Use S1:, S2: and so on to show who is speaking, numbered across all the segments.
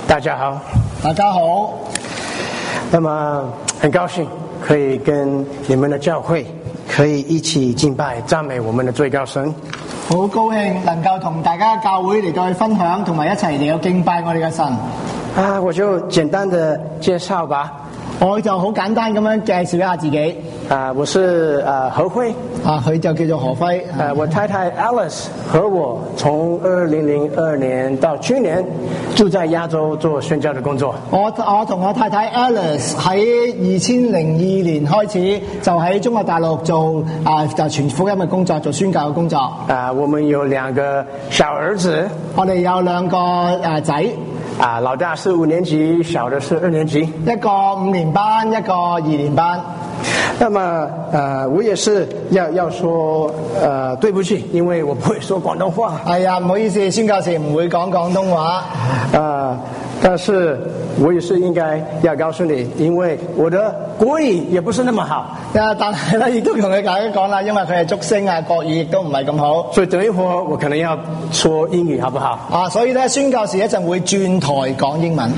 S1: 大家好，
S2: 大家好。
S1: 那么很高兴可以跟你们的教会可以一起敬拜赞美我们的最高神。
S2: 好高興能夠同大家教會嚟到去分享，同埋一齊嚟到敬拜我哋嘅神。
S1: 我就簡單的介紹吧。
S2: 我就好簡單咁樣介紹一下自己。
S1: 我是何輝。
S2: 佢就叫做何輝。
S1: 我太太 Alice 和我從2002年到去年住在亞洲做宣教的工作。
S2: 我同我太太 Alice 喺2002年開始就喺中國大陸做就傳福音嘅工作，做宣教嘅工作。
S1: 我們有2個小兒子。
S2: 我哋有2個仔。
S1: 老大是5年級，小的是2年級。
S2: 一個5年班，一個2年班。
S1: 那麼我也是要說對不起，因為我不會說廣東話。
S2: 唔好意思，宣教士唔會講廣東話。
S1: 但是我也是應該要告訴你，因為我的國語也不是那麼好。
S2: 但係咧，亦都同佢大家講啦，因為佢係竹聲國語亦都唔係咁好。
S1: 所以等一會兒我可能要說英語，好不好？
S2: 所以咧，宣教士一陣會轉台講英文。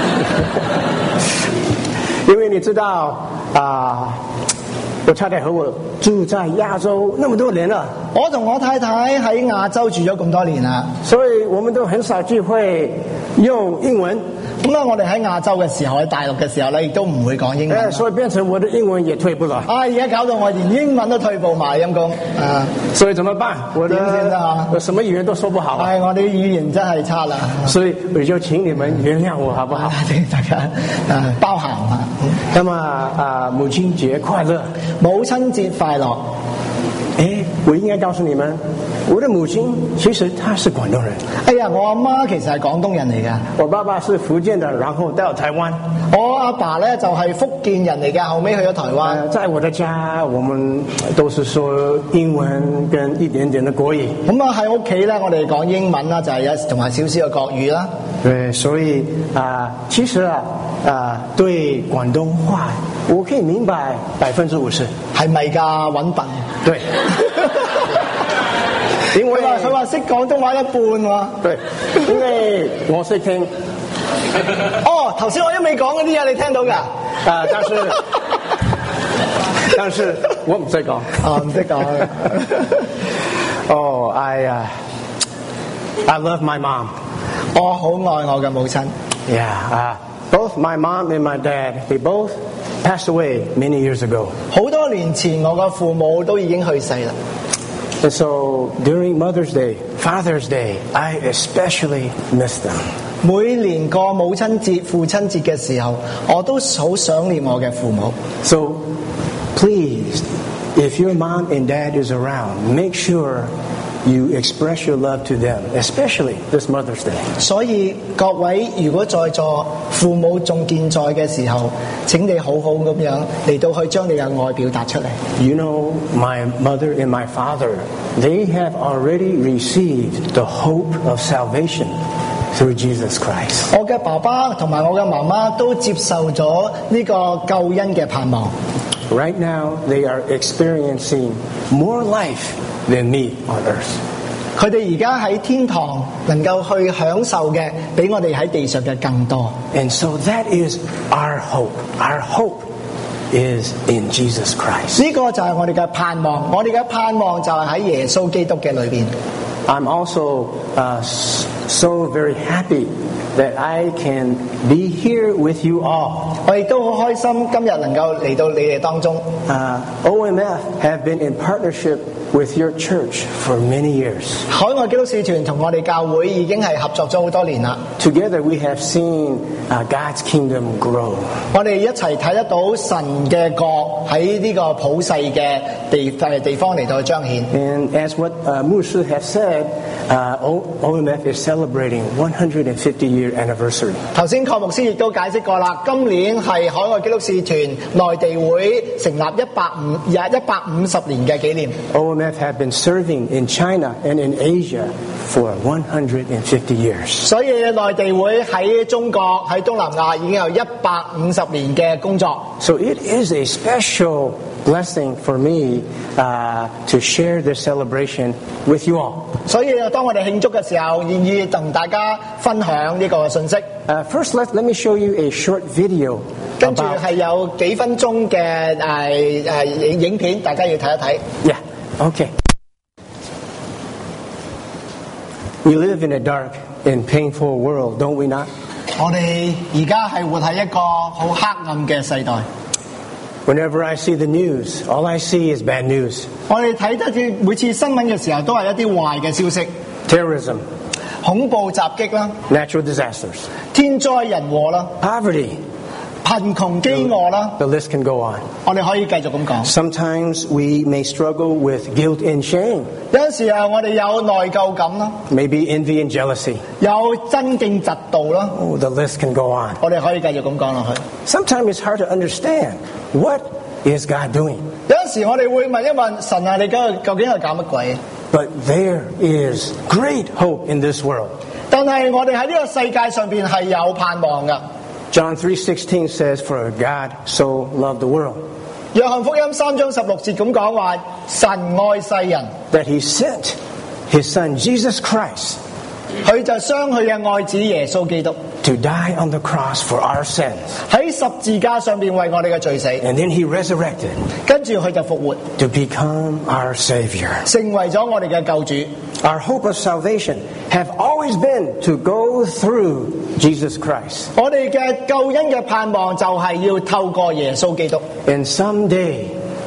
S1: 因為你知道我太太和我住在亞洲那麼多年了，
S2: 我同我太太喺亞洲住咗咁多年啦，
S1: 所以我們都很少機會用英文。
S2: 咁咧，我哋喺亞洲嘅時候，喺大陸嘅時候咧，亦都唔會講英文。
S1: 所以變成我的英文也退步了。
S2: 而家搞到我連英文都退步埋，陰公。
S1: 所以怎麼辦？我
S2: 點先得啊？
S1: 我什麼語言都說不好。
S2: 我哋語言真係差啦。
S1: 所以我就請你們原諒我，好不好？
S2: 大家包涵啊。
S1: 那麼母親節快樂！
S2: 母親節快樂！
S1: 我應該告訴你們，我的母親其實她是廣東人。
S2: 我阿媽其實係廣東人嚟㗎。
S1: 我爸爸是福建的，然後到台灣。
S2: 我阿爸咧就係福建人嚟嘅，後尾去咗台灣。
S1: 在我的家，我們都是說英文跟一點點的國語。
S2: 咁喺屋企咧，我哋講英文啦，就係有同埋少少嘅國語啦。
S1: 對，所以其實對廣東話我可以明白50%。
S2: 係咪㗎？揾笨。
S1: 對。因為
S2: 佢話識廣東話一半喎。
S1: 對，因為我識聽。
S2: 頭先我一未講嗰啲嘢，你聽到㗎？
S1: 但是我唔識講。
S2: 唔識講。
S1: I love my mom.
S2: 我好愛我嘅母親。
S1: Both my mom and my dad, they both passed away many years ago.
S2: 好多年前，我嘅父母都已經去世啦。
S1: And so during Mother's Day, Father's Day, I especially miss them.
S2: 每年過母親節、父親節嘅時候，我都好想念我嘅父母。
S1: So please, if your mom and dad is around, make sure you express your love to them, especially this Mother's Day.
S2: 所以各位如果在座父母仲健在嘅時候，請你好好咁樣嚟到去將你嘅愛表達出嚟。
S1: You know, my mother and my father, they have already received the hope of salvation through Jesus Christ.
S2: 我嘅爸爸同埋我嘅媽媽都接受咗呢個救恩嘅盼望。
S1: Right now, they are experiencing more life than me on earth.
S2: 佢哋而家喺天堂能夠去享受嘅，比我哋喺地上嘅更多。
S1: And so that is our hope. Our hope is in Jesus Christ.
S2: 呢個就係我哋嘅盼望，我哋嘅盼望就係喺耶穌基督嘅裏邊。
S1: I'm also so very happy that I can be here with you all.
S2: 我亦都好開心今日能夠嚟到你哋當中。
S1: OMF have been in partnership with your church for many years.
S2: 海外基督使團同我哋教會已經係合作咗好多年啦。
S1: Together we have seen God's kingdom grow.
S2: 我哋一齊睇得到神嘅國喺呢個普世嘅地方嚟到去彰顯。
S1: And as what Musa have said, OMF is celebrating 150-year anniversary.
S2: 頭先鄺牧師亦都解釋過啦，今年係海外基督使團內地會成立150年嘅紀念。
S1: OMF RMF have been serving in China and in Asia for 150 years.
S2: 所以內地會喺中國喺東南亞已經有150年嘅工作。
S1: So it is a special blessing for me to share this celebration with you all.
S2: 所以當我哋慶祝嘅時候，願意同大家分享呢個信息。
S1: First, let me show you a short video.
S2: 跟住係有幾分鐘嘅影片，大家要睇一睇。
S1: Yeah, okay. We live in a dark and painful world, don't we not?
S2: 我哋而家係活喺一個好黑暗嘅世代。
S1: Whenever I see the news, all I see is bad news.
S2: 我哋睇得住每次新聞嘅時候，都係一啲壞嘅消息，
S1: Terrorism,
S2: 恐怖襲擊啦，
S1: natural disasters,
S2: 天災人禍啦，
S1: poverty.
S2: 貧窮飢餓啦，
S1: The list can go on.
S2: 我哋可以繼續咁講。
S1: Sometimes we may struggle with guilt and shame,
S2: 有陣時候我哋有內疚感啦，
S1: maybe envy and jealousy.
S2: 有爭競嫉妒啦，
S1: Oh, the list can go on.
S2: 我哋可以繼續咁講落去。
S1: Sometimes it's hard to understand, what is God doing?
S2: 有陣時我哋會問一問神啊，你究竟係搞乜鬼？
S1: But there is great hope in this world.
S2: 但係我哋喺呢個世界上邊係有盼望噶。
S1: John 3:16 says, For God so loved the world,
S2: 約翰福音3章16節咁講話，神愛世人，
S1: that he sent his son Jesus Christ
S2: 佢就將佢嘅愛子耶穌基督
S1: to die on the cross for our sins.
S2: 喺十字架上邊為我哋嘅罪死，
S1: And then he resurrected
S2: 跟住佢就復活，
S1: to become our Savior.
S2: 成為咗我哋嘅救主。
S1: Our hope of salvation have always been to go through Jesus Christ.
S2: 我哋嘅救恩嘅盼望就係要透過耶穌基督。
S1: And someday,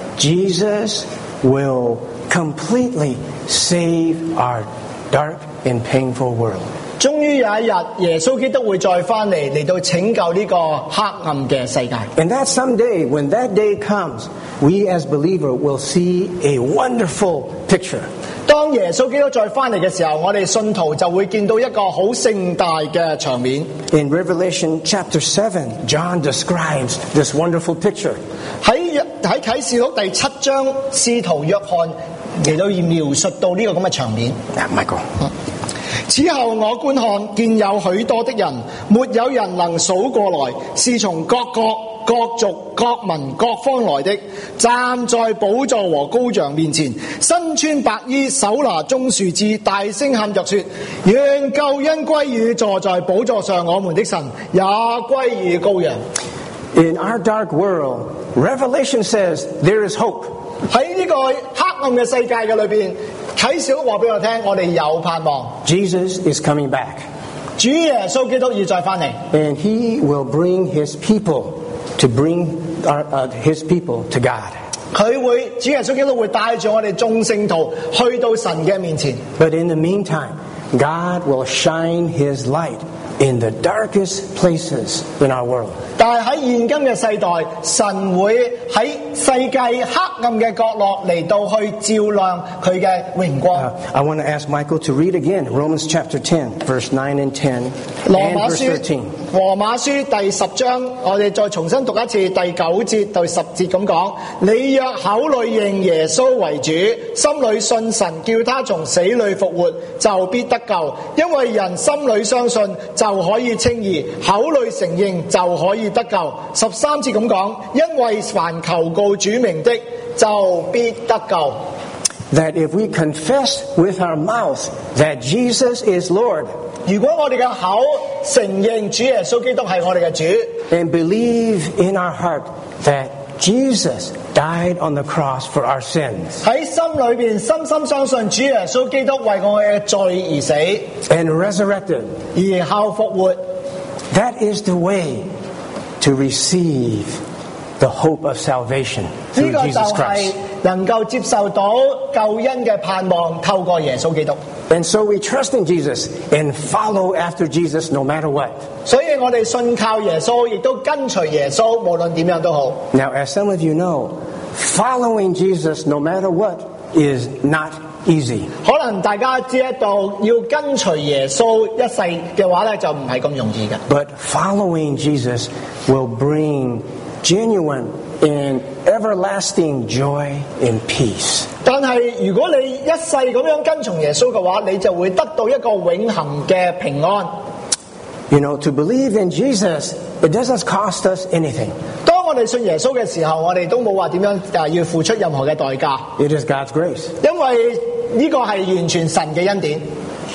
S1: Jesus will completely save our dark and painful world.
S2: 終於有一日，耶穌基督會再翻嚟到拯救呢個黑暗嘅世界。
S1: And that someday, when that day comes, we as believers will see a wonderful picture.
S2: 當耶穌基督再翻嚟嘅時候，我哋信徒就會見到一個好盛大嘅場面。
S1: In Revelation chapter 7, John describes this wonderful picture.
S2: 喺啟示錄第7章，使徒約翰嚟到描述到呢個咁嘅場面。
S1: Michael.
S2: 此後我觀看，見有許多的人，沒有人能數過來，是從各國、各族、各民、各方來的，站在寶座和羔羊面前，身穿白衣，手拿棕樹枝，大聲喊着說：願救恩歸於坐在寶座上我們的神，也歸於羔羊。
S1: In our dark world, Revelation says there is hope.
S2: 喺呢個黑暗嘅世界嘅裏邊，啟示錄話俾我聽，我哋有盼望。
S1: Jesus is coming back.
S2: 主耶穌基督要再翻嚟，
S1: And he will bring his people to his people to God.
S2: 主耶穌基督會帶住我哋眾聖徒去到神嘅面前。
S1: But in the meantime, God will shine his light in the darkest places in our world.
S2: 但係喺現今嘅世代，神會喺世界黑暗嘅角落嚟到去照亮佢嘅榮光。
S1: I want to ask Michael to read again Romans chapter 10, verse 9 and 10,
S2: 羅
S1: and
S2: 馬
S1: verse
S2: 書
S1: 13.
S2: 羅馬書第10章，我哋再重新讀一次第9節到10節咁講：你若口裏認耶穌為主，心裏信神叫他從死裏復活，就必得救。因為人心裏相信就可以稱義，口裏承認就可以得救。13節咁講，因為凡求告主名的，就必得救。
S1: That if we confess with our mouth that Jesus is Lord
S2: 如果我哋嘅口承認主耶穌基督係我哋嘅主，
S1: and believe in our heart that Jesus died on the cross for our sins
S2: 喺心裏邊深深相信主耶穌基督為我嘅罪而死，
S1: and resurrected,
S2: 而後復活，
S1: that is the way to receive the hope of salvation
S2: 呢
S1: through
S2: 個就
S1: Jesus
S2: 係
S1: Christ.
S2: 能夠接受到救恩嘅盼望，透過耶穌基督。
S1: And so we trust in Jesus and follow after Jesus no matter what.
S2: 所以我哋信靠耶穌，亦都跟隨耶穌，無論點樣都好。
S1: Now, as some of you know, following Jesus no matter what is not easy.
S2: 可能大家知道要跟隨耶穌一世嘅話咧，就唔係咁容易嘅。
S1: But following Jesus will bring genuine and everlasting joy and peace.
S2: 但係如果你一世咁樣跟從耶穌嘅話，你就會得到一個永恆嘅平安。
S1: You know, to believe in Jesus, it doesn't cost us anything.
S2: 當我哋信耶穌嘅時候，我哋都冇話點樣要付出任何嘅代價，
S1: It is God's grace.
S2: 因為呢個係完全神嘅恩典。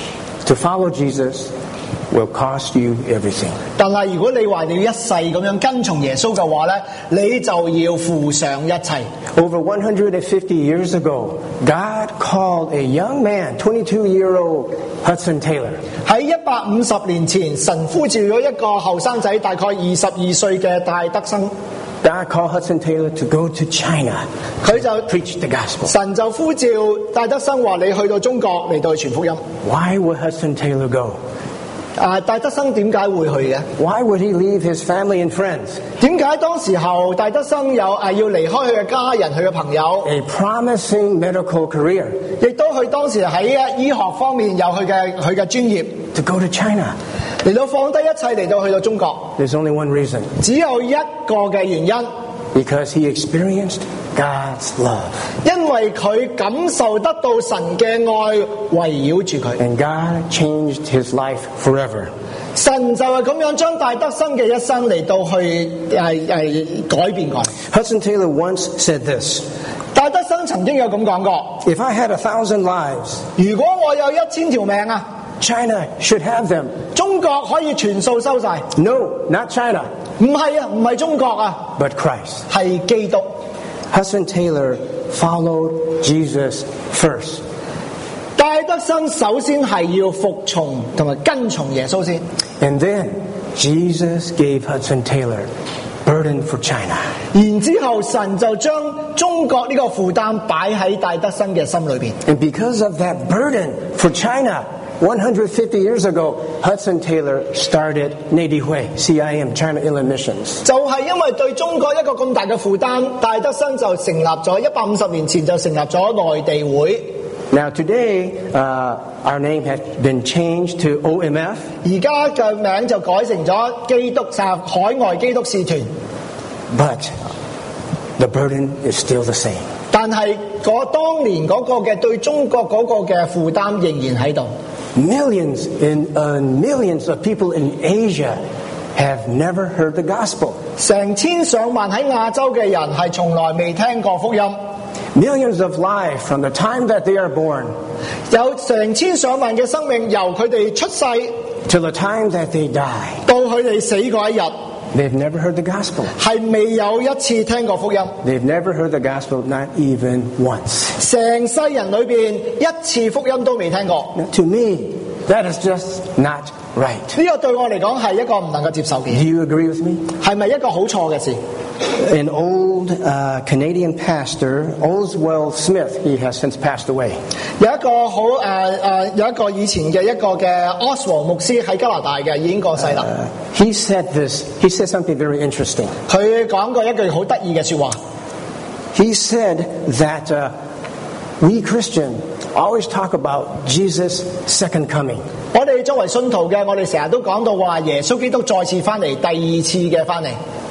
S1: To follow Jesus will cost you everything.
S2: 但係如果你話你要一世咁樣跟從耶穌嘅話咧，你就要付上一切。
S1: Over 150 years ago, God called a young man, 22-year-old Hudson Taylor.
S2: 喺150年前，神呼召咗一個後生仔，大概22歲嘅戴德生。
S1: God called Hudson Taylor to go to China
S2: 佢就
S1: preach the gospel.
S2: 神就呼召戴德生話：你去到中國嚟到去傳福音。
S1: Why would Hudson Taylor go?
S2: 戴德生點解會去嘅？
S1: Why would he leave his family and friends?
S2: 點解當時候戴德生要離開佢嘅家人、佢嘅朋友，
S1: A promising medical career
S2: 亦都佢當時喺醫學方面有佢嘅專業，
S1: to go to China?
S2: 嚟到放低一切嚟到去到中國，
S1: There's only one reason.
S2: 只有一個嘅原因，
S1: Because he experienced God's love.
S2: 因為佢感受得到神嘅愛圍繞住佢。
S1: And God changed his life forever.
S2: 神就係咁樣將戴德生嘅一生嚟到去改變佢。
S1: Hudson Taylor once said this:
S2: 戴德生曾經有咁講過：
S1: If I had 1,000 lives,
S2: 如果我有1000條命啊，
S1: China should have them.
S2: 中國可以全數收晒。
S1: No, not China,
S2: 唔係啊，唔係中國啊，
S1: but Christ.
S2: 係基督。
S1: Hudson Taylor followed Jesus first.
S2: 戴德生首先係要服從同埋跟從耶穌先，
S1: And then Jesus gave Hudson Taylor burden for China.
S2: 然之後神就將中國呢個負擔擺喺戴德生嘅心裏邊。
S1: And because of that burden for China, 150 years ago, Hudson Taylor started Neidihui, CIM, China Inland Missions.
S2: 就係因為對中國一個咁大嘅負擔，戴德生就成立咗150年前就成立咗內地會。
S1: Now today, our name has been changed to OMF.
S2: 而家嘅名就改成咗基督海外基督使團，
S1: But the burden is still the same.
S2: 但係當年嗰個嘅對中國嗰個嘅負擔仍然喺度。
S1: Millions and millions of people in Asia have never heard the gospel.
S2: 成千上萬喺亞洲嘅人係從來未聽過福音，
S1: Millions of lives from the time that they are born
S2: 有成千上萬嘅生命由佢哋出世
S1: till the time that they die.
S2: 到佢哋死嗰一日，
S1: They've never heard the gospel.
S2: 係未有一次聽過福音，
S1: They've never heard the gospel, not even once.
S2: 成世人裏邊一次福音都未聽過。
S1: Now, to me, that is just not right.
S2: 呢個對我嚟講係一個唔能夠接受嘅
S1: Do
S2: 嘢，
S1: you agree with me?
S2: 係咪一個好錯嘅事？
S1: An old Canadian pastor, Oswald Smith, he has since passed away.
S2: 有一個有一個以前嘅一個嘅 Oswald 牧師喺加拿大嘅已經過世啦。
S1: He said something very interesting.
S2: 佢講過一句好得意嘅說話。
S1: He said that we Christians always talk about Jesus' second coming.
S2: 我哋作為信徒嘅，我哋成日都講到話耶穌基督再次翻嚟，第二次嘅翻嚟。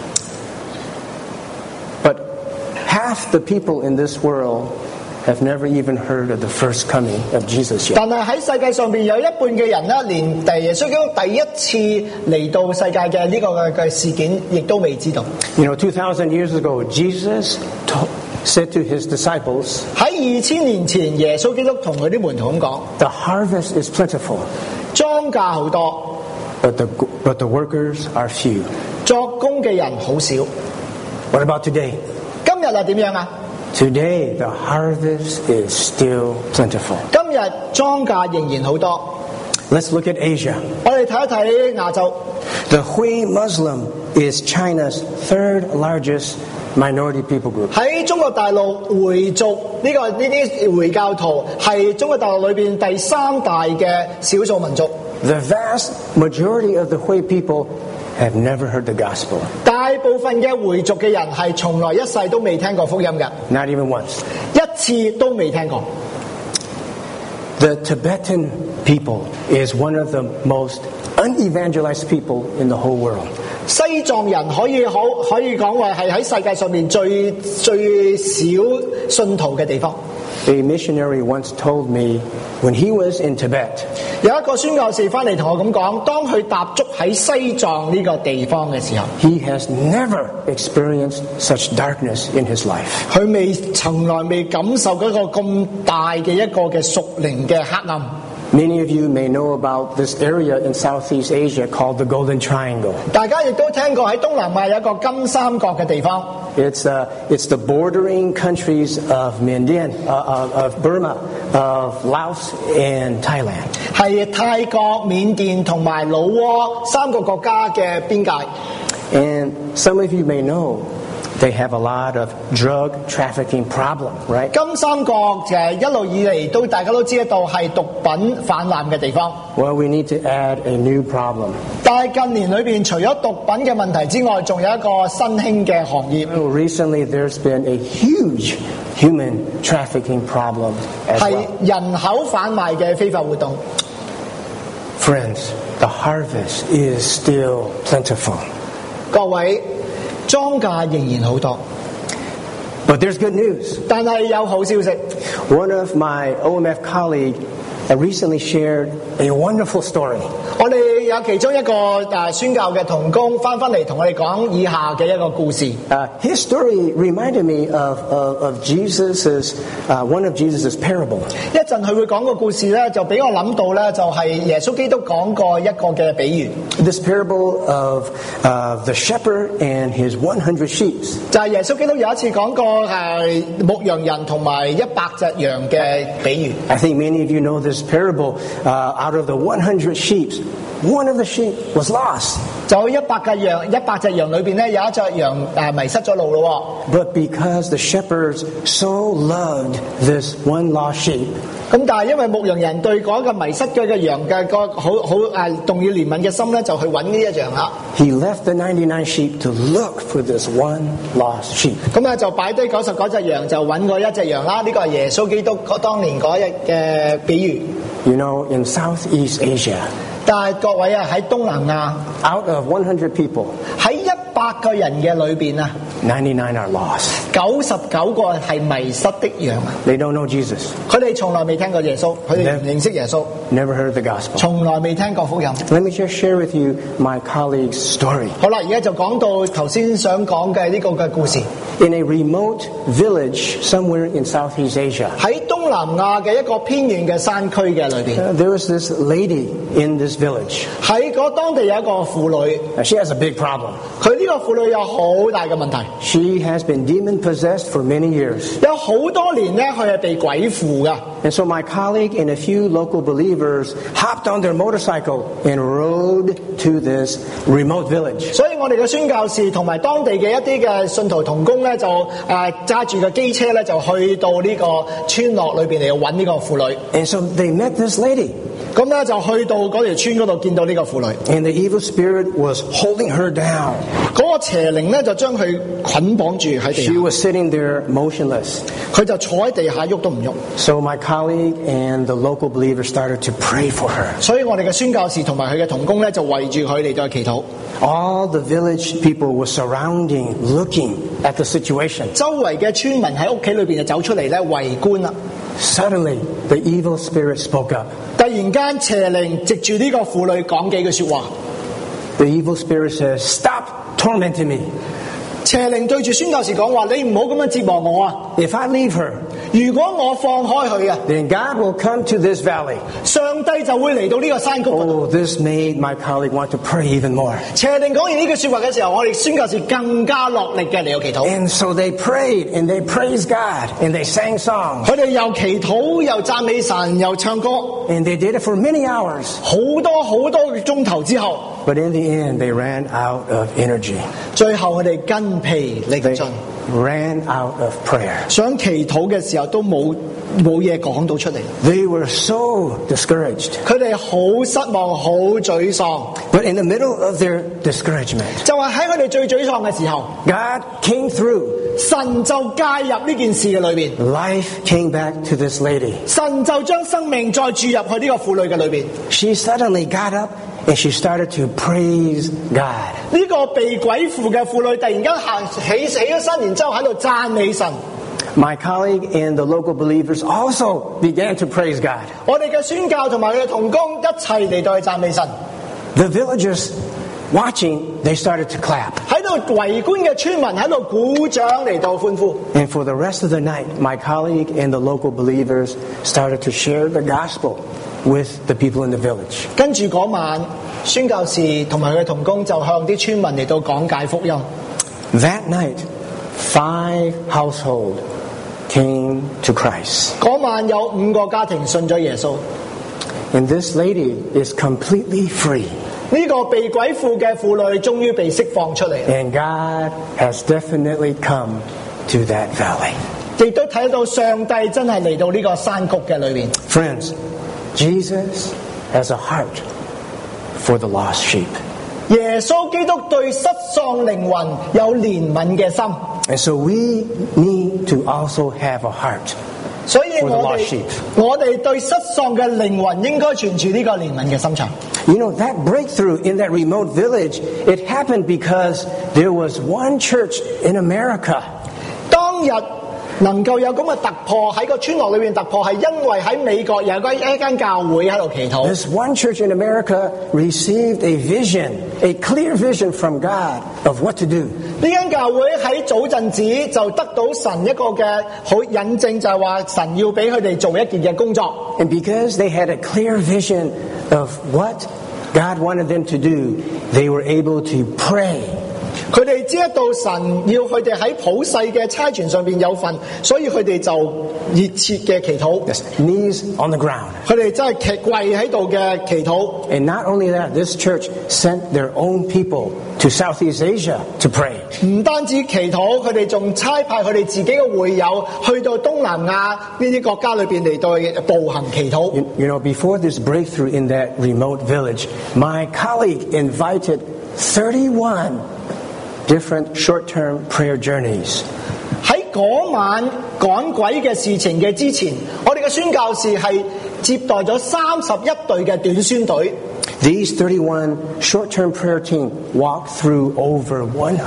S1: But half the people in this world have never even heard of the first coming of Jesus yet.
S2: 但係喺世界上邊有一半嘅人咧，連耶穌基督第一次嚟到世界嘅呢個嘅事件，亦都未知道。
S1: You know, 2,000 years ago, Jesus said to his disciples,
S2: 喺2000年前，耶穌基督同佢啲門徒咁講：
S1: "The harvest is plentiful,
S2: 莊稼好多，
S1: but the workers are few."
S2: 作工嘅人好少。
S1: What about today?
S2: 今日係點樣啊？
S1: Today, the harvest is still plentiful.
S2: 今日莊稼仍然好多。
S1: Let's look at Asia.
S2: 我哋睇一睇亞洲。
S1: The Hui Muslim is China's third largest minority people group.
S2: 喺中國大陸回族呢啲回教徒係中國大陸裏邊第3大嘅少數民族。
S1: The vast majority of the Hui people have never heard the gospel.
S2: 大部分嘅回族嘅人係從來一世都未聽過福音嘅，
S1: Not even once.
S2: 一次都未聽過。
S1: The Tibetan people is one of the most unevangelized people in the whole world.
S2: 西藏人可以講話係喺世界上面最少信徒嘅地方。
S1: A missionary once told me when he was in Tibet,
S2: 有一個宣教士翻嚟同我咁講，當佢踏足喺西藏呢個地方嘅時候，
S1: he has never experienced such darkness in his life.
S2: 佢從來未感受嗰個咁大嘅一個嘅屬靈嘅黑暗。
S1: Many of you may know about this area in Southeast Asia called the Golden Triangle.
S2: 大家亦都聽過喺東南亞有一個金三角嘅地方。
S1: It's the bordering countries of Myanmar, of Burma, of Laos, and Thailand.
S2: 係泰國、緬甸同埋老撾三個國家嘅邊界。
S1: And some of you may know they have a lot of drug trafficking problem, right?
S2: 金三角就係一路以嚟都大家都知道係毒品泛濫嘅地方。
S1: Well, we need to add a new problem.
S2: 但係近年裏邊，除咗毒品嘅問題之外，仲有一個新興嘅行業。
S1: Recently, there's been a huge human trafficking problem as
S2: 係
S1: well.
S2: 人口販賣嘅非法活動。
S1: Friends, the harvest is still plentiful.
S2: 各位，莊稼仍然好多，
S1: But there's good news.
S2: 但係有好消息。
S1: One of my OMF colleagues recently shared a wonderful story.
S2: 我哋有其中一個宣教嘅同工翻嚟同我哋講以下嘅一個故事。
S1: His story reminded me of Jesus's one of Jesus's parable.
S2: 一陣佢會講個故事咧，就俾我諗到咧，就係耶穌基督講過一個嘅比喻。
S1: This parable of the shepherd and his 100 sheep.
S2: 就係耶穌基督有一次講過牧羊人同埋100隻羊嘅比喻。
S1: I think many of you know this parable. Out of the 100 sheep, one of the sheep was lost.
S2: 就100隻羊裏邊咧，有一隻羊迷失咗路咯。
S1: But because the shepherds so loved this one lost sheep,
S2: 咁但係因為牧羊人對嗰個迷失咗嘅羊嘅個好動要憐憫嘅心咧，就去揾呢一樣啦。
S1: he left the 99 sheep to look for this one lost sheep.
S2: 咁咧就擺低99隻羊，就揾嗰一隻羊啦。呢個係耶穌基督當年嗰日嘅比喻。
S1: You know, in Southeast Asia,
S2: 但係各位啊，喺東南亞，
S1: out of 100 people,
S2: 喺100個人嘅裏邊啊，
S1: 99 are lost.
S2: 99個係迷失的羊啊！
S1: They don't know Jesus,
S2: 佢哋從來未聽過耶穌，佢哋唔認識耶穌，
S1: never heard the gospel.
S2: 從來未聽過福音。
S1: Let me just share with you my colleague's story.
S2: 好啦，而家就講到頭先想講嘅呢個嘅故事。
S1: In a remote village somewhere in Southeast Asia,
S2: 喺東南亞嘅一個偏遠嘅山區嘅裏邊，
S1: there was this lady in this village.
S2: 喺嗰當地有一個婦女，
S1: She has a big problem.
S2: 佢呢個婦女有好大嘅問題，
S1: She has been demon-possessed for many years.
S2: 有好多年咧，佢係被鬼附噶。
S1: And so my colleague and a few local believers hopped on their motorcycle and rode to this remote village.
S2: 所以我哋嘅宣教士同埋當地嘅一啲嘅信徒同工咧，就揸住個機車咧，就去到呢個村落裏邊嚟揾呢個婦女。
S1: And so they met this lady.
S2: 咁咧就去到嗰條村嗰度見到呢個婦女，
S1: And the evil spirit was holding her down.
S2: 嗰個邪靈咧就將佢捆綁住喺地
S1: She
S2: 下，
S1: was sitting there motionless.
S2: 佢就坐喺地下喐都唔喐。
S1: So my colleague and the local believers started to pray for her.
S2: 所以我哋嘅宣教士同埋佢嘅同工咧就圍住佢嚟到祈禱。
S1: All the village people were surrounding, looking at the situation.
S2: 周圍嘅村民喺屋企裏邊就走出嚟咧圍觀啦。
S1: Suddenly, the evil spirit spoke up.
S2: 突然間邪靈藉住呢個婦女講幾句說話。
S1: The evil spirit says, "Stop tormenting me.
S2: 邪靈對住宣教士講話：你唔好咁樣折磨我啊！
S1: If I leave her,
S2: 如果我放開佢啊，
S1: then God will come to this valley."
S2: 上帝就會嚟到呢個山谷嗰度。
S1: Oh, this made my colleague want to pray even more.
S2: 邪靈講完呢句說話嘅時候，我哋宣教士更加落力嘅嚟到祈禱。
S1: And so they prayed and they praised God and they sang songs
S2: 佢哋又祈禱，又讚美神，又唱歌，
S1: and they did it for many hours.
S2: 好多嘅鐘頭之後，
S1: But in the end, they ran out of energy.
S2: 最後佢哋筋疲力
S1: They
S2: 盡，
S1: ran out of prayer.
S2: 想祈禱嘅時候都冇嘢講到出嚟。
S1: They were so discouraged.
S2: 佢哋好失望，好沮喪。
S1: But in the middle of their discouragement,
S2: 就係喺佢哋最沮喪嘅時候，
S1: God came through.
S2: 神就介入呢件事嘅裏邊，
S1: Life came back to this lady.
S2: 神就將生命再注入去呢個婦女嘅裏邊。
S1: She suddenly got up and she started to praise God.
S2: 呢個被鬼附嘅婦女突然間起咗身，然之後喺度讚美神。
S1: My colleague and the local believers also began to praise God.
S2: 我哋嘅宣教同埋佢嘅同工一齊嚟到去讚美神。
S1: The villagers watching, they started to clap.
S2: 喺度圍觀嘅村民喺度鼓掌嚟到歡呼。
S1: And for the rest of the night, my colleague and the local believers started to share the gospel with the people in the village.
S2: 跟住嗰晚，宣教士同埋佢嘅同工就向啲村民嚟到講解福音。
S1: That night, 5 households came to Christ.
S2: 嗰晚有5個家庭信咗耶穌。
S1: And this lady is completely free.
S2: 呢個被鬼附嘅婦女終於被釋放出嚟。
S1: And God has definitely come to that valley.
S2: 亦都睇到上帝真係嚟到呢個山谷嘅裏面。
S1: Friends, Jesus has a heart for the lost sheep.
S2: 耶穌基督對失喪靈魂有憐憫嘅心。
S1: And so we need to also have a heart.
S2: 所以
S1: For the lost sheep.
S2: 我哋對失喪嘅靈魂應該存住呢個憐憫嘅心腸。
S1: You know, that breakthrough in that remote village, it happened because there was one church in America.
S2: 當日能夠有咁嘅突破喺個村落裏面突破，係因為喺美國有一間教會喺度祈禱。
S1: This one church in America received a vision, a clear vision from God of what to do.
S2: 呢間教會喺早陣子就得到神一個嘅好引證，就係話神要俾佢哋做一件嘅工作。
S1: And because they had a clear vision of what God wanted them to do, they were able to pray.
S2: 佢哋知道神要佢哋喺普世嘅差傳上邊有份，所以佢哋就熱切嘅祈禱。
S1: Yes, knees on the ground.
S2: 佢哋真係跪喺度嘅祈禱。
S1: And not only that, this church sent their own people to Southeast Asia to pray.
S2: 唔單止祈禱，佢哋仲差派佢哋自己嘅會友去到東南亞呢啲國家裏邊嚟到步行祈禱。
S1: You know, before this breakthrough in that remote village, my colleague invited 31 different short-term prayer journeys.
S2: 喺嗰晚趕鬼嘅事情嘅之前，我哋嘅宣教士係接待咗31隊嘅短宣隊。
S1: These 31 short-term prayer team walked through over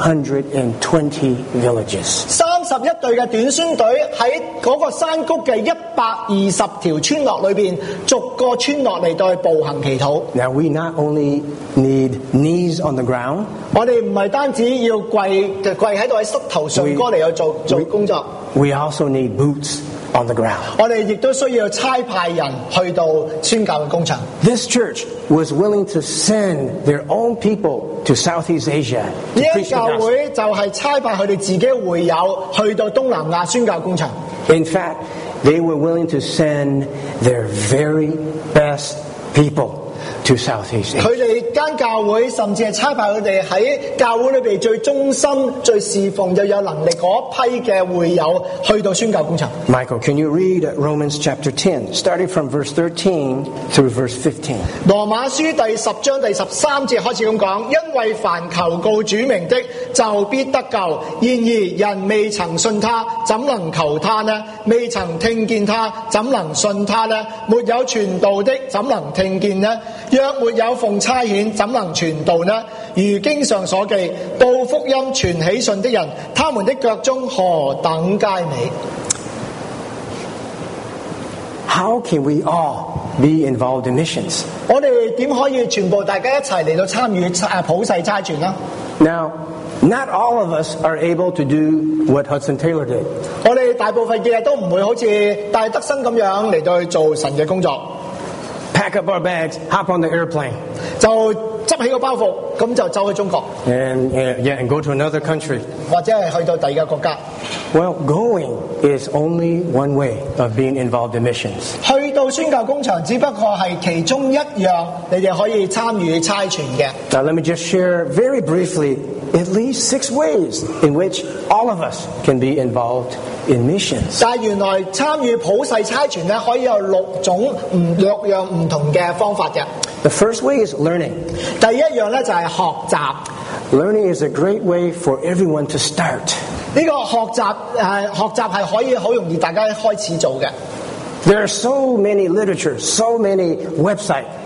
S1: 120 villages.
S2: 31隊嘅短宣隊喺嗰個山谷嘅120條村落裏邊，逐個村落嚟到去步行祈禱。
S1: Now, we not only need knees on the ground,
S2: 我哋唔係單止要跪喺度喺膝頭上哥嚟去做工作，
S1: we also need boots on the ground.
S2: 我哋亦都需要差派人去到宣教嘅工場。
S1: This church was willing to send their own people to Southeast Asia
S2: 呢
S1: to
S2: 間
S1: preach the
S2: 教
S1: gospel.
S2: 會就係差派佢哋自己會友去到東南亞宣教工場。
S1: In fact, they were willing to send their very best people to Southeast Asia.
S2: 佢哋間教會甚至係差派佢哋喺教會裏邊最忠心、最侍奉又有能力嗰批嘅會友去到宣教工場。
S1: Michael, can you read Romans chapter 10, starting from verse 13 through verse 15?
S2: 羅馬書第10章第13節開始咁講，因為凡求告主名的，就必得救。然而人未曾信他，怎能求他呢？未曾聽見他，怎能信他呢？沒有傳道的，怎能聽見呢？若沒有奉差遣，怎能傳道呢？如經上所記，報福音傳喜信的人，他們的腳蹤何等佳美。
S1: How can we all be involved in missions?
S2: 我哋點可以全部大家一齊嚟到參與普世差傳呢？
S1: Now, not all of us are able to do what Hudson Taylor did.
S2: 我哋大部分嘅人都唔會好似戴德生咁樣嚟到去做神嘅工作，
S1: Pack up our bags, hop on the airplane,
S2: 就執起個包袱咁就走去中國，
S1: and go to another country.
S2: 或者係去到第二個國家。
S1: Well, going is only one way of being involved in missions.
S2: 去到宣教工場只不過係其中一樣你哋可以參與差傳嘅。
S1: Now, let me just share very briefly at least 6 ways in which all of us can be involved in missions.
S2: 但係原來參與普世差傳咧，可以有6樣唔同嘅方法嘅。
S1: The first way is learning.
S2: 第一樣咧就係學習。
S1: Learning is a great way for everyone to start.
S2: 呢個學習係可以好容易大家開始做嘅。
S1: There are so many literature, so many websites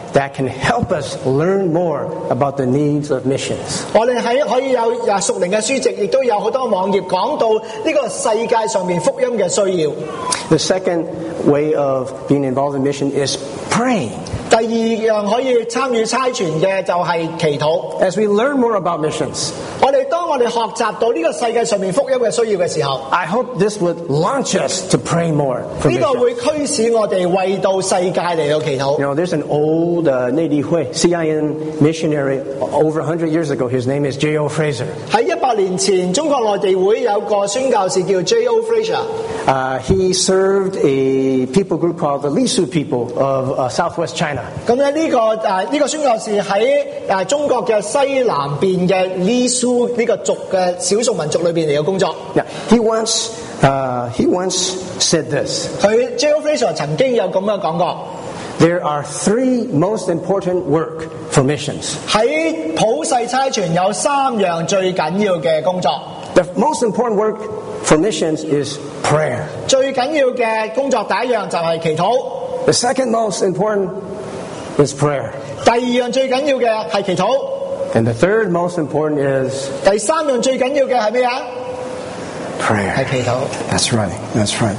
S1: that can help us learn more about the needs of missions.
S2: 我哋可以有屬靈嘅書籍，亦都有好多網頁講到呢個世界上面福音嘅需要。
S1: The second way of being involved in mission is praying.
S2: 第二樣可以參與差傳嘅就係祈禱。
S1: As we learn more about missions,
S2: 當我哋學習到呢個世界上面福音嘅需要嘅時候，
S1: I hope this would launch us to pray more for
S2: 呢個
S1: missions.
S2: 會驅使我哋為到世界嚟到祈禱。
S1: You know, there's an old 內地會 CIN missionary over 100 years ago. His name is J.O. Fraser.
S2: 喺100年前，中國內地會有個宣教士叫 J.O. Fraser。
S1: He served a people group called the Lisu people of southwest China.
S2: 咁咧呢個宣教士喺中國嘅西南邊嘅Lisu呢個族嘅少數民族裏邊嚟嘅工作。
S1: Now, he once said this.
S2: 佢 J.O. Fraser 曾經有咁樣講過。
S1: There are three most important work for missions.
S2: 喺普世差傳有3樣最緊要嘅工作。
S1: The most important work for missions is prayer.
S2: 最緊要嘅工作第一樣就係祈禱。
S1: The second most important is prayer.
S2: 第二樣最緊要嘅係祈禱。
S1: And the third most important is
S2: 第三樣最緊要嘅係咩啊？
S1: prayer.
S2: 係祈禱。
S1: That's right. That's right.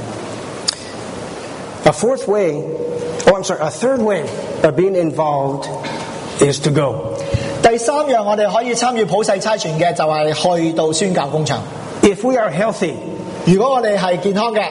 S1: A third way of being involved is to go.
S2: 第三樣我哋可以參與普世差傳嘅就係去到宣教工場。
S1: If we are healthy,
S2: 如果我哋係健康嘅，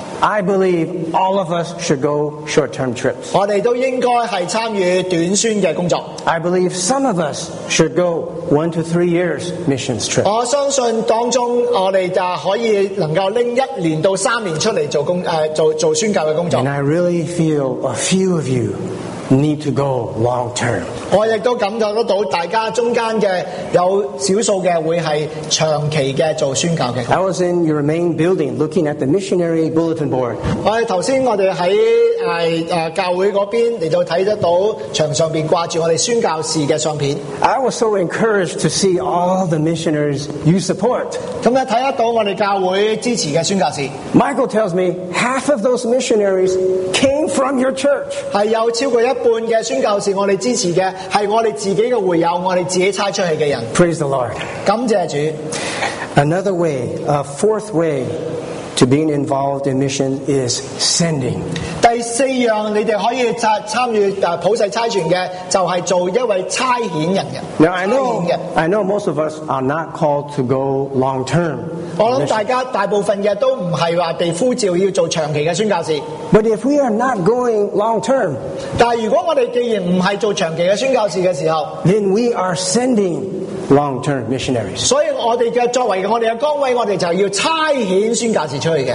S1: I believe all of us should go short-term trips.
S2: 我哋都應該係參與短宣嘅工作。
S1: I believe some of us should go 1 to 3 years missions trip.
S2: 我相信當中我哋就可以能夠拎1年到3年出嚟做宣教嘅工作。
S1: And I really feel a few of you need to go long term.
S2: 我亦都感覺得到大家中間嘅有少數嘅會係長期嘅做宣教嘅。
S1: I was in your main building looking at the missionary bulletin board.
S2: 頭先我哋喺教會嗰邊嚟到睇得到牆上邊掛住我哋宣教士嘅相片。
S1: I was so encouraged to see all the missionaries you support.
S2: 咁咧睇得到我哋教會支持嘅宣教士。
S1: Michael tells me half of those missionaries came from your church.
S2: 係有超過一半嘅宣教士我哋支持嘅係我哋自己嘅會友，我哋自己差出去嘅人。
S1: Praise the Lord.
S2: 感謝主。
S1: Another way, a fourth way to being involved in mission is sending.
S2: 第4樣你哋可以參與普世差傳嘅就係做一位差遣人嘅。
S1: Now I know most of us are not called to go long term.
S2: 我諗大部分嘅都唔係話被呼召要做長期嘅宣教士。
S1: But if we are not going long term,
S2: 但係如果我哋既然唔係做長期嘅宣教士嘅時候，
S1: then we are sending long-term missionaries.
S2: 所以作為我哋嘅崗位，我哋就要差遣宣教士出去嘅。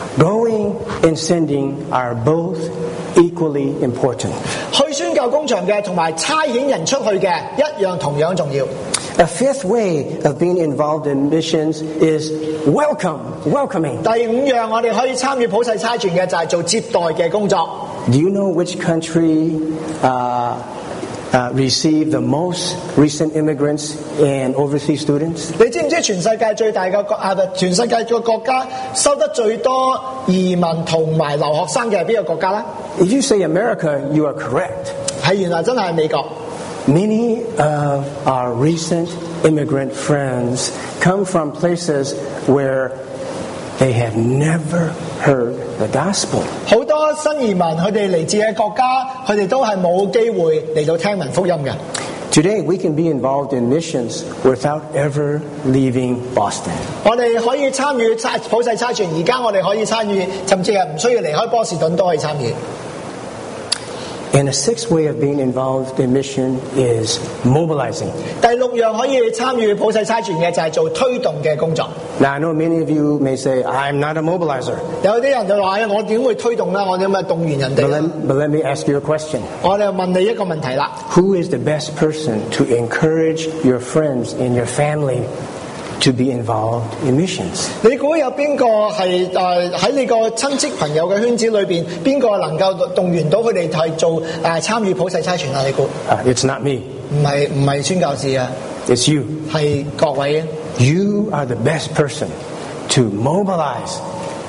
S1: Going and sending are both equally important.
S2: 去宣教工場嘅同埋差遣人出去嘅一樣同樣重要。
S1: A fifth way of being involved in missions is welcoming.
S2: 第5樣我哋可以參與普世差傳嘅就係做接待嘅工作。
S1: Do you know which country received the most recent immigrants and overseas students?
S2: 你知唔知全世界最大嘅全世界嘅國家收得最多移民同埋留學生嘅係邊個國家呢？
S1: If you say America, you are correct.
S2: 係原來真係美國。
S1: Many of our recent immigrant friends come from places where they have never heard the gospel.
S2: 好多新移民佢哋嚟自嘅國家，佢哋都係冇機會嚟到聽聞福音嘅。
S1: Today, we can be involved in missions without ever leaving Boston.
S2: 我哋可以參與普世差傳，而家我哋可以參與，甚至係唔需要離開波士頓都可以參與。
S1: And a sixth way of being involved in mission is mobilizing.
S2: 第6樣可以參與普世差傳嘅就係做推動嘅工作。
S1: Now, I know many of you may say, I'm not a mobilizer.
S2: 有啲人就話：我點會推動啦？我點會動員人哋
S1: But let me ask you a question.
S2: 我哋問你一個問題啦。
S1: Who is the best person to encourage your friends and your family to be involved in missions?
S2: 你估有邊個係喺你個親戚朋友嘅圈子裏邊，邊個能夠動員到佢哋係做參與普世差傳啊？你估？
S1: It's not me.
S2: 唔係宣教士啊，
S1: It's you.
S2: 係各位嘅。
S1: You are the best person to mobilize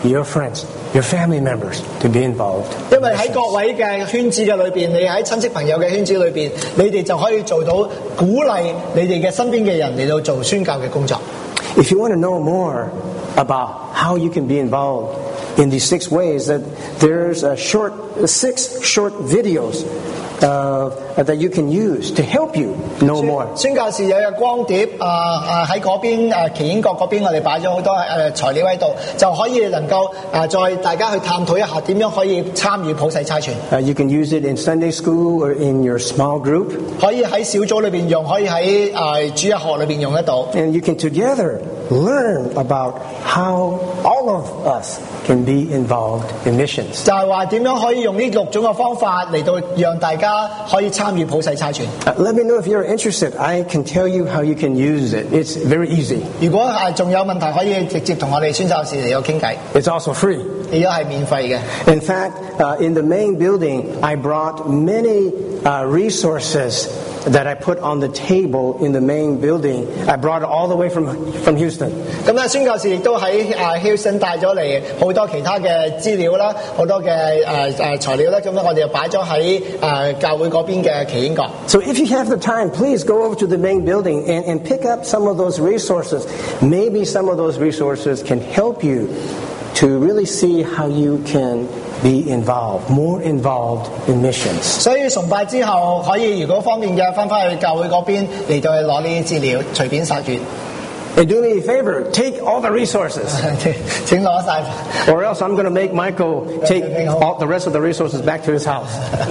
S1: your friends, your family members to be involved.
S2: 因為喺各位嘅圈子嘅裏邊，你喺親戚朋友嘅圈子裏邊，你哋就可以做到鼓勵你哋嘅身邊嘅人嚟到做宣教嘅工作。
S1: If you want to know more about how you can be involved in these 6 ways, that there's 6 short videos that you can use to help you know more.
S2: 宣教士有個光碟喺嗰邊奇英國嗰邊，我哋擺咗好多材料喺度，就可以能夠再大家去探討一下點樣可以參與普世差傳。
S1: You can use it in Sunday school or in your small group.
S2: 可以喺小組裏邊用，可以喺主日學裏邊用得到。
S1: And you can together learn about how all of us can be involved in missions.
S2: 就係話點樣可以用呢6種嘅方法嚟到讓大家可以參與普世差傳。
S1: Let me know if you're interested. I can tell you how you can use it. It's very easy.
S2: 如果仲有問題，可以直接同我哋宣教士嚟到傾偈。
S1: It's also free.
S2: 亦都係免費嘅。
S1: In fact, in the main building, I brought many resources that I put on the table in the main building. I brought it all the way from Houston.
S2: 咁咧，宣教士亦都喺Houston 帶咗嚟好多其他嘅資料啦，好多嘅材料啦。咁咧，我哋就擺咗喺教會嗰邊嘅奇英國。
S1: So if you have the time, please go over to the main building and pick up some of those resources. Maybe some of those resources can help you to really see how you can be involved, more involved in missions.
S2: 所以崇拜之後，可以如果方便嘅，翻去教會嗰邊嚟到去攞呢啲資料，隨便查閱。
S1: And do me a favor, take all the resources.
S2: 請攞晒。
S1: Or else I'm going to make Michael take all the rest of the resources back to his house.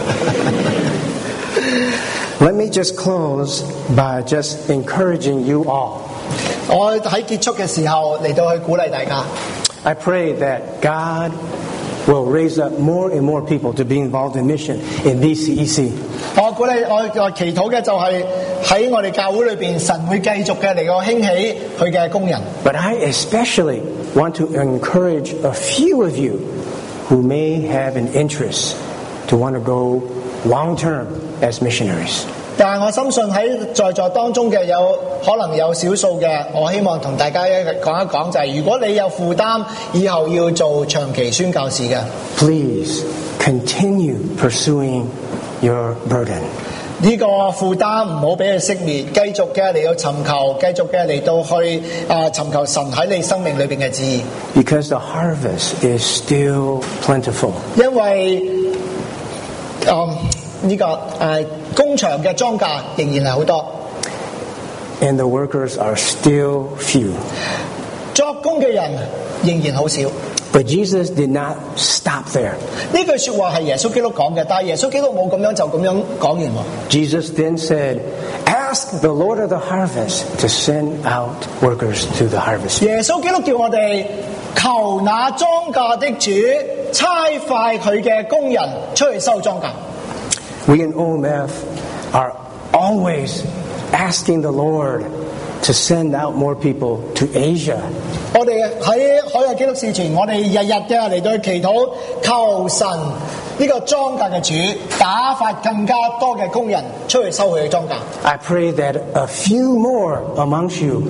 S1: Let me just close by just encouraging you all.
S2: 我喺結束嘅時候嚟到去鼓勵大家。
S1: I pray that God will raise up more and more people to be involved in mission in BCEC.
S2: 我祈禱嘅就係喺我哋教會裏邊，神會繼續嘅嚟到興起佢嘅工人。
S1: But I especially want to encourage a few of you who may have an interest to want to go long term as missionaries.
S2: 但係我深信喺在座當中嘅可能有少數嘅，我希望同大家講一講，就係如果你有負擔，以後要做長期宣教士嘅
S1: ，Please continue pursuing your burden.
S2: 呢個負擔唔好俾佢熄滅，繼續嘅嚟到尋求，繼續嘅嚟到去尋求神喺你生命裏邊嘅旨意。
S1: Because the harvest is still plentiful.
S2: 因為工場嘅莊稼仍然係好多
S1: ，and the workers are still few.
S2: 作工嘅人仍然好少。
S1: But Jesus did not stop there.
S2: 呢句說話係耶穌基督講嘅，但係耶穌基督冇咁樣就咁樣講完。
S1: Jesus then said, "Ask the Lord of the harvest to send out workers to the harvest."
S2: 耶穌基督叫我哋求那莊稼的主差派佢嘅工人出去收莊稼。
S1: We in OMF are always asking the Lord to send out more people to Asia.
S2: 我哋喺海外基督使團，我哋日日嘅嚟到祈禱，求神呢個莊稼嘅主打發更加多嘅工人出去收佢嘅莊稼。
S1: I pray that a few more amongst you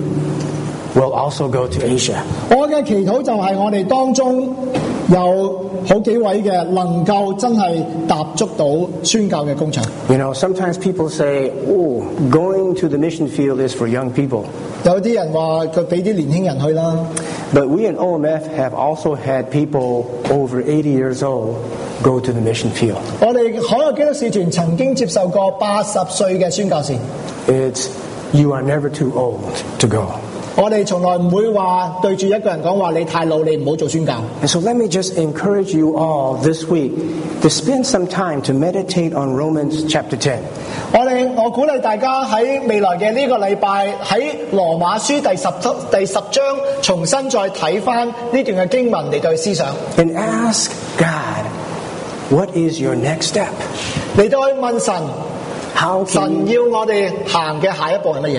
S1: will also go to Asia.
S2: 我嘅祈禱就係我哋當中有好幾位嘅能夠真係踏足到宣教嘅工場。
S1: You know, sometimes people say, "Oh, going to the mission field is for young people."
S2: 有啲人話佢俾啲年輕人去啦。
S1: But we in OMF have also had people over 80 years old go to the mission field.
S2: 我哋海外基督使團曾經接受過80歲嘅宣教士。
S1: It's you are never too old to go.
S2: 我哋從來唔會話對住一個人講話你太老，你唔好做宣教。
S1: And so let me just encourage you all this week to spend some time to meditate on Romans chapter 10.
S2: 我鼓勵大家喺未來嘅呢個禮拜喺羅馬書第十章重新再睇翻呢段嘅經文嚟對思想。
S1: And ask God, what is your next step?
S2: 嚟到去問神，
S1: How
S2: 神
S1: can
S2: 要我哋行嘅下一步係乜嘢？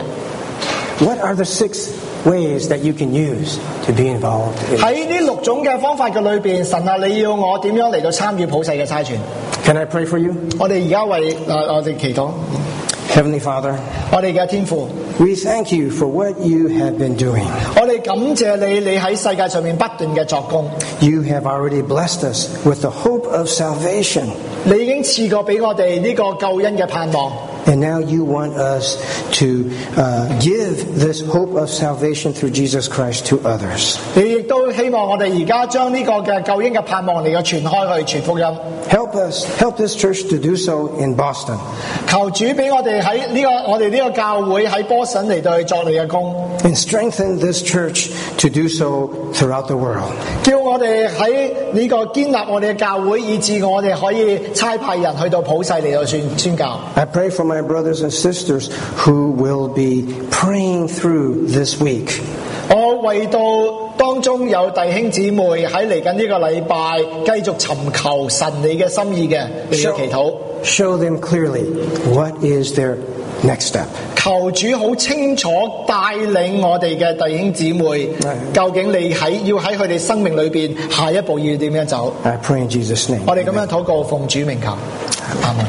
S1: what are the 6 ways that you can use to be involved in?
S2: 喺呢6種嘅方法嘅裏邊，神啊，你要我點樣嚟到參與普世嘅差傳？
S1: Can I pray for you?
S2: 我哋而家為我哋祈禱。
S1: Heavenly Father,
S2: 我哋嘅天父，
S1: We thank you for what you have been doing.
S2: 我哋感謝你，你喺世界上面不斷嘅作工。
S1: You have already blessed us with the hope of salvation.
S2: 你已經賜過俾我哋呢個救恩嘅盼望。
S1: And now you want us to give this hope of salvation through Jesus Christ to others.
S2: 你亦都希望我哋而家將呢個嘅救恩嘅盼望嚟嘅傳開去，傳福音。
S1: Help this church to do so in Boston.
S2: 求主俾我哋喺我哋呢個教會喺波士頓嚟到去作你嘅工。
S1: And strengthen this church to do so throughout the world.
S2: 叫我哋喺呢個建立我哋嘅教會，以致我哋可以差派人去到普世嚟到宣教。
S1: I pray for my brothers and sisters who will be praying through this week.
S2: 我為到當中有弟兄姊妹喺嚟緊呢個禮拜繼續尋求神你嘅心意嘅嚟到祈禱。
S1: Show them clearly what is their next step.
S2: 求主好清楚帶領我哋嘅弟兄姊妹，究竟你要喺佢哋生命裏邊下一步要點樣走？
S1: I pray in Jesus' name.
S2: 我哋咁樣禱告，奉主名求，阿門。